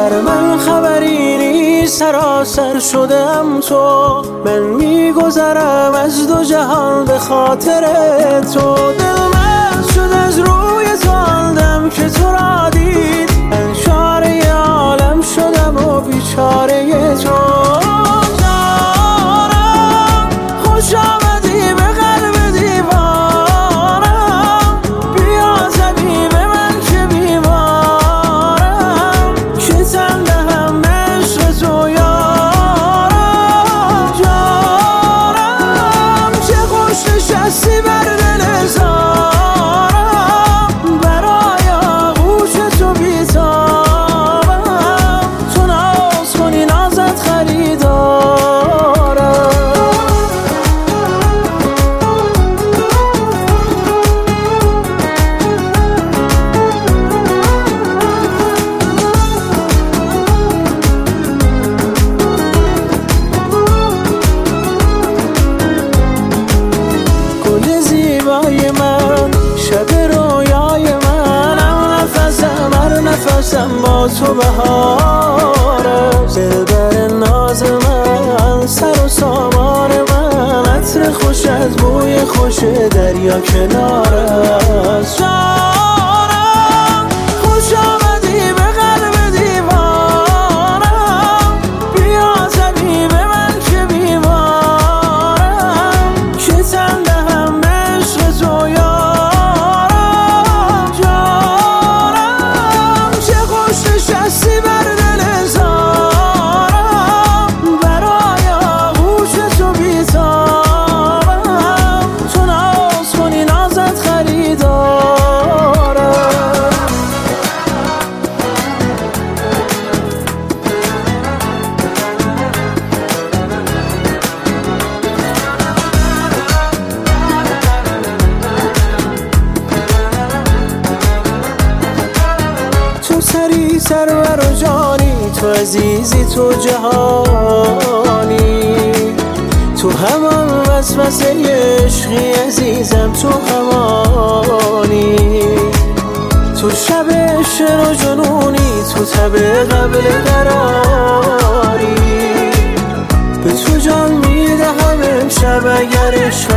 بر من خبری نیست، سراسر شدم تو. من میگذرم از دو جهان به خاطر تو. دل من شد از روی تو آن دم که تو را دید، من چاره عالم شدم و بیچاره تو. جانم خوش آمدی به قلب دیوارم، بیا زدی به من که بیمارم، که تن دهم به عشق تو یارم. جانم چه خوش نشستی بر دل زارم، برای آغوش تو بیتابم، تو ناز کنی نازت خریدارم. گل زیبای من، شب رویای منم، نفسم هر نفسم با تو بهاره. دلبر ناز من، سر و سامان من، عطر خوش از بوی خوش دریا کناره. جانم خوش آمدی به قلب دیوارم، بیا زدی به من که بیمارم، که تن دهم به عشق تو یارم. جانم چه خوش نشستی بر دل زارم، برای آغوش تو بیتابم، تو ناز کنی نازت خریدارم. تو سری سرور و جانی، تو عزیزی تو جهانی، تو همان وسوسه عشقی عزیزم، تو همانی. تو شب شر و جنونی، تو تب قبل قراری، به تو جان میدهم امشب اگر عشق